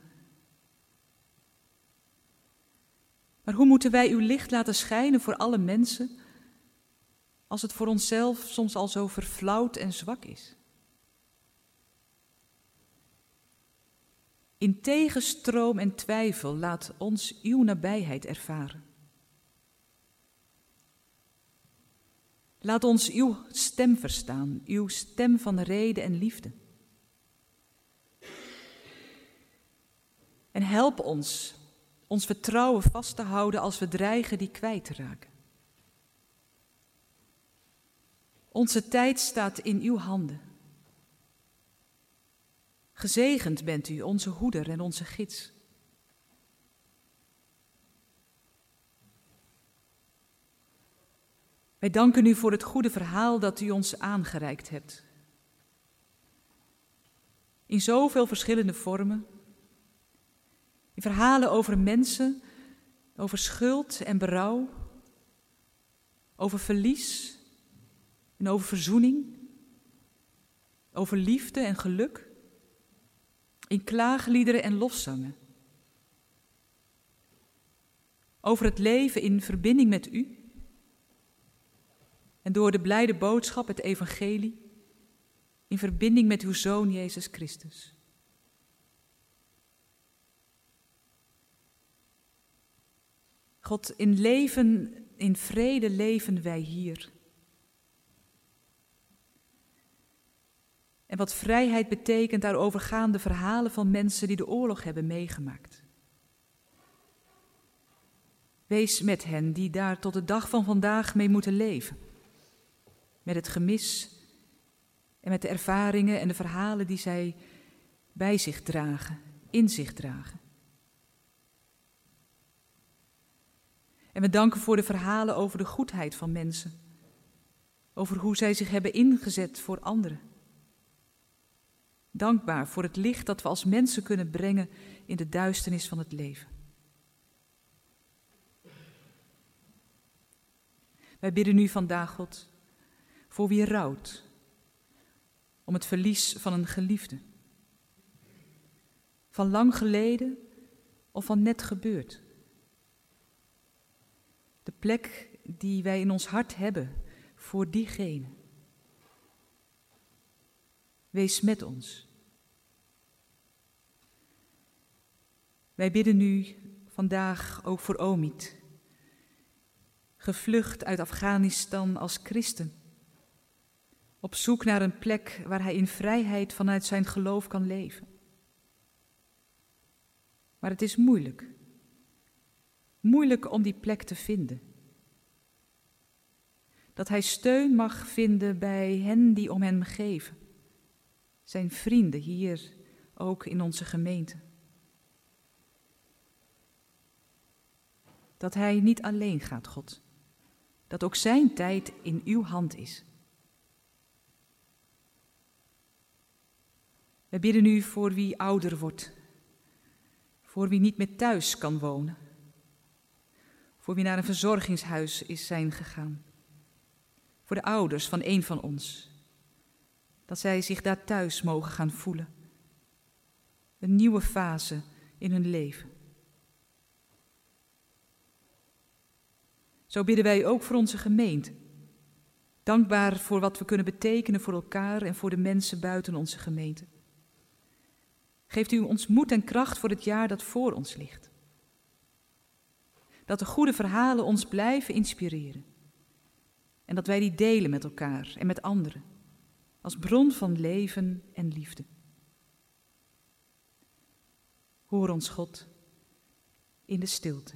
Maar hoe moeten wij uw licht laten schijnen voor alle mensen, als het voor onszelf soms al zo verflauwd en zwak is? In tegenstroom en twijfel laat ons uw nabijheid ervaren. Laat ons uw stem verstaan, uw stem van rede en liefde. En help ons, ons vertrouwen vast te houden als we dreigen die kwijt te raken. Onze tijd staat in uw handen. Gezegend bent u, onze hoeder en onze gids. Wij danken u voor het goede verhaal dat u ons aangereikt hebt. In zoveel verschillende vormen. In verhalen over mensen, over schuld en berouw, over verlies en over verzoening, over liefde en geluk. In klaagliederen en lofzangen. Over het leven in verbinding met u. En door de blijde boodschap, het evangelie, in verbinding met uw Zoon Jezus Christus. God, in leven, in vrede leven wij hier. En wat vrijheid betekent, daarover gaan de verhalen van mensen die de oorlog hebben meegemaakt. Wees met hen die daar tot de dag van vandaag mee moeten leven. Met het gemis en met de ervaringen en de verhalen die zij bij zich dragen, in zich dragen. En we danken voor de verhalen over de goedheid van mensen. Over hoe zij zich hebben ingezet voor anderen. Dankbaar voor het licht dat we als mensen kunnen brengen in de duisternis van het leven. Wij bidden u vandaag, God, voor wie rouwt, om het verlies van een geliefde. Van lang geleden of van net gebeurd. De plek die wij in ons hart hebben voor diegene. Wees met ons. Wij bidden u vandaag ook voor Omid, gevlucht uit Afghanistan als christen, op zoek naar een plek waar hij in vrijheid vanuit zijn geloof kan leven. Maar het is moeilijk, moeilijk om die plek te vinden. Dat hij steun mag vinden bij hen die om hem geven. Zijn vrienden hier, ook in onze gemeente. Dat hij niet alleen gaat, God. Dat ook zijn tijd in uw hand is. We bidden u voor wie ouder wordt. Voor wie niet meer thuis kan wonen. Voor wie naar een verzorgingshuis is zijn gegaan. Voor de ouders van een van ons. Dat zij zich daar thuis mogen gaan voelen. Een nieuwe fase in hun leven. Zo bidden wij ook voor onze gemeente. Dankbaar voor wat we kunnen betekenen voor elkaar en voor de mensen buiten onze gemeente. Geeft u ons moed en kracht voor het jaar dat voor ons ligt. Dat de goede verhalen ons blijven inspireren. En dat wij die delen met elkaar en met anderen. Als bron van leven en liefde. Hoor ons, God. in de stilte.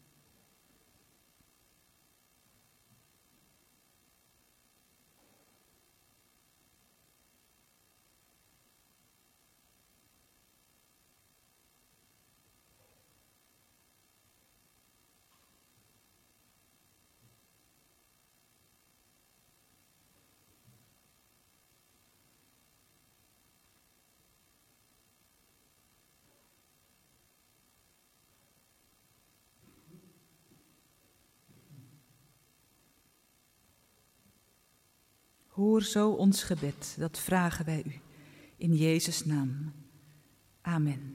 Hoor zo ons gebed, dat vragen wij u. In Jezus' naam. Amen.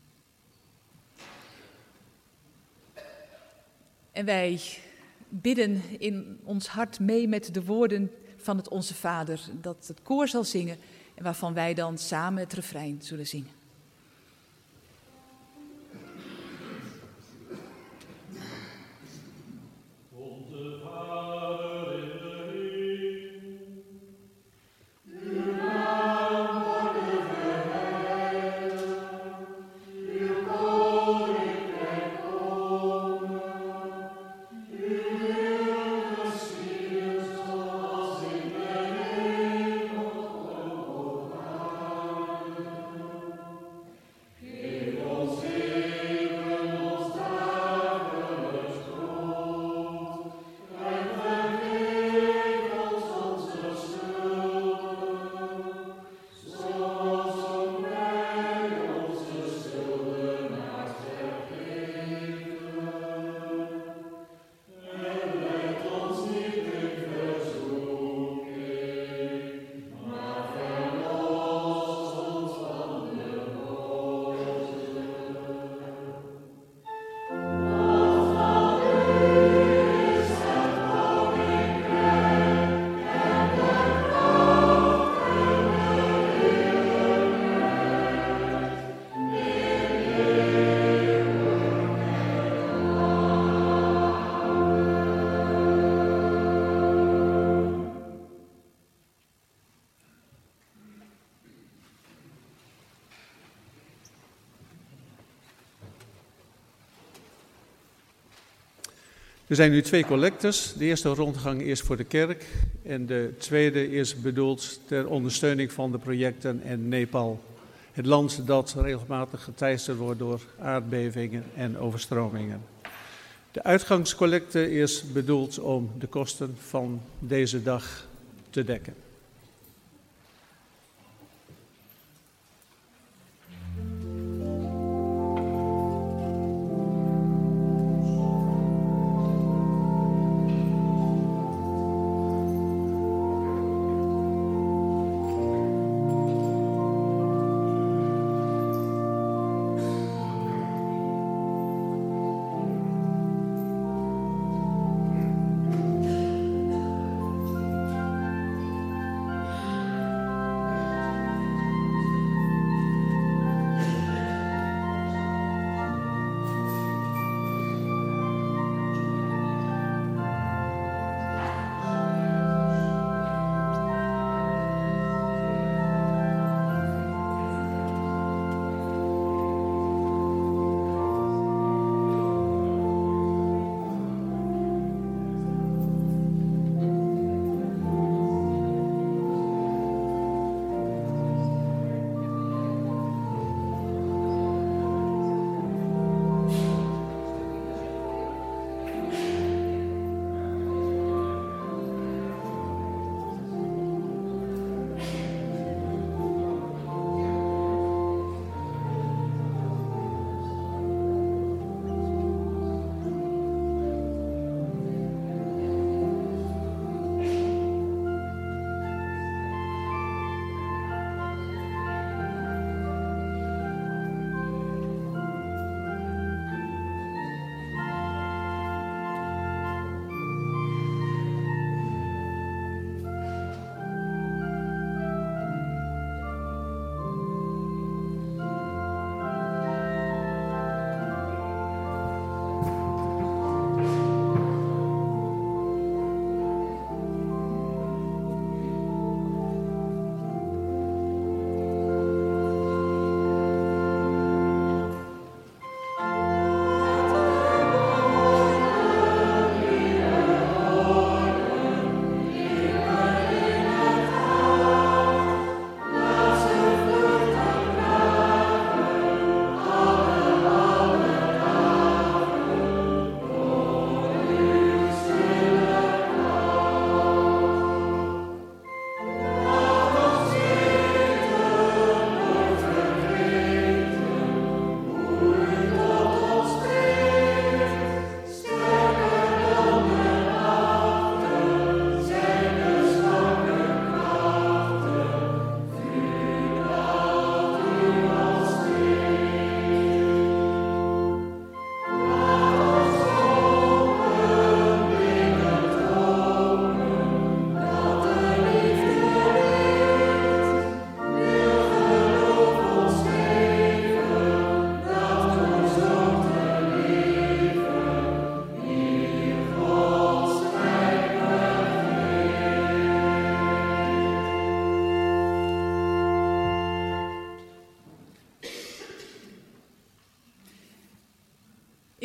En wij bidden in ons hart mee met de woorden van het Onze Vader, dat het koor zal zingen en waarvan wij dan samen het refrein zullen zingen. Er zijn nu twee collectes. De eerste rondgang is voor de kerk en de tweede is bedoeld ter ondersteuning van de projecten in Nepal. Het land dat regelmatig geteisterd wordt door aardbevingen en overstromingen. De uitgangscollecte is bedoeld om de kosten van deze dag te dekken.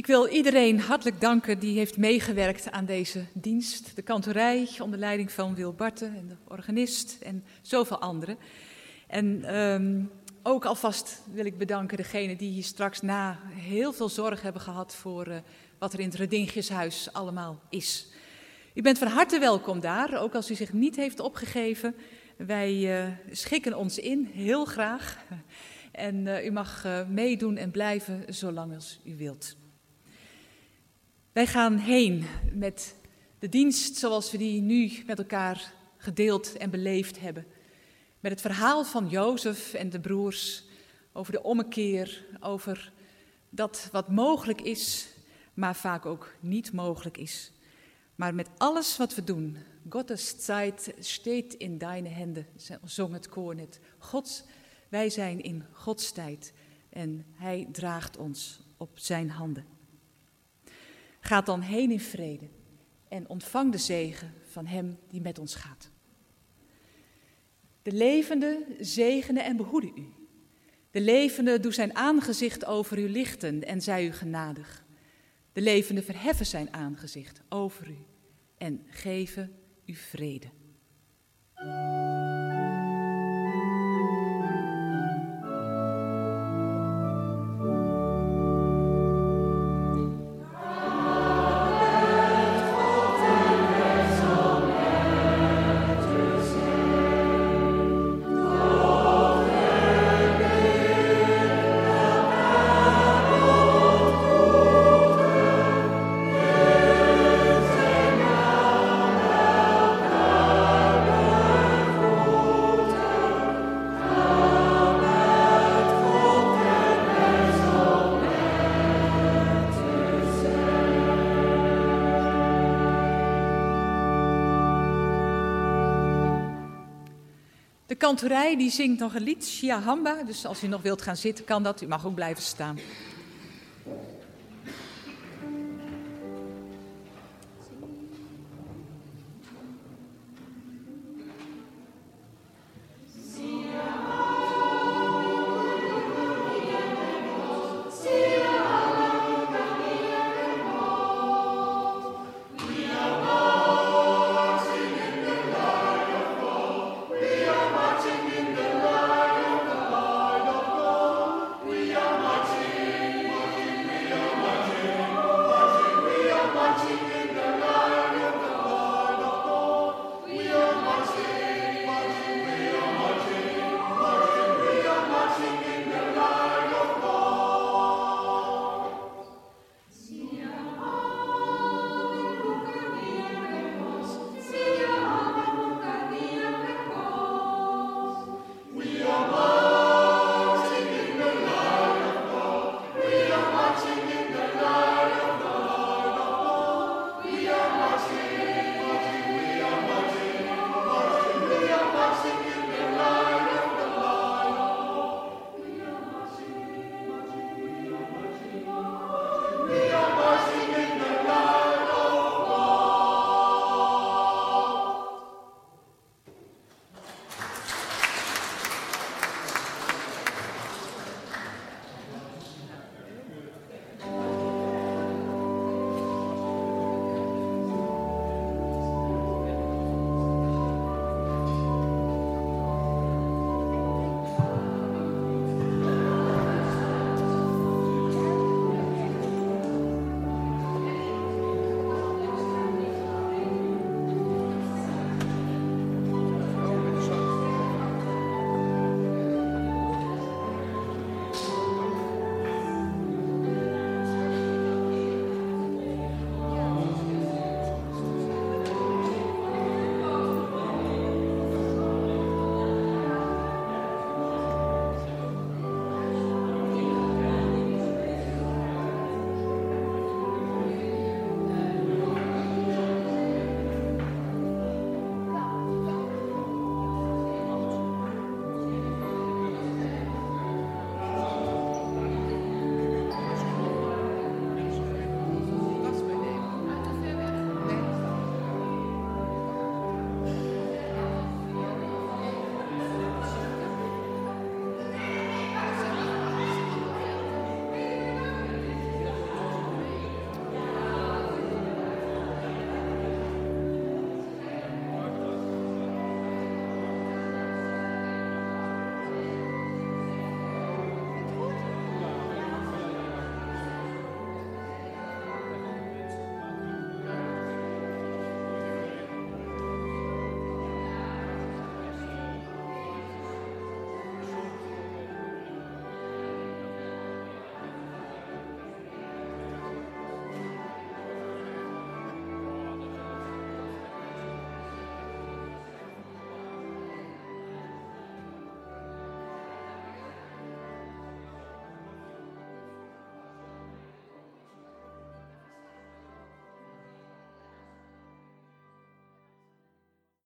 Ik wil iedereen hartelijk danken die heeft meegewerkt aan deze dienst. De kantorij onder leiding van Wil Barten en de organist en zoveel anderen. En um, ook alvast wil ik bedanken degenen die hier straks na heel veel zorg hebben gehad voor uh, wat er in het Redingiushuis allemaal is. U bent van harte welkom daar, ook als u zich niet heeft opgegeven. Wij uh, schikken ons in, heel graag. En uh, u mag uh, meedoen en blijven zolang als u wilt. Wij gaan heen met de dienst zoals we die nu met elkaar gedeeld en beleefd hebben. Met het verhaal van Jozef en de broers over de ommekeer, over dat wat mogelijk is, maar vaak ook niet mogelijk is. Maar met alles wat we doen, Gottes Zeit steht in deine Hände, zong het koor net. Gods, wij zijn in Gods tijd en Hij draagt ons op zijn handen. Ga dan heen in vrede en ontvang de zegen van Hem die met ons gaat. De levende zegene en behoede u. De levende doe zijn aangezicht over u lichten en zij u genadig. De levende verheffen zijn aangezicht over u en geven u vrede. De kantorij die zingt nog een lied, Shia Hamba. Dus als u nog wilt gaan zitten, kan dat. U mag ook blijven staan.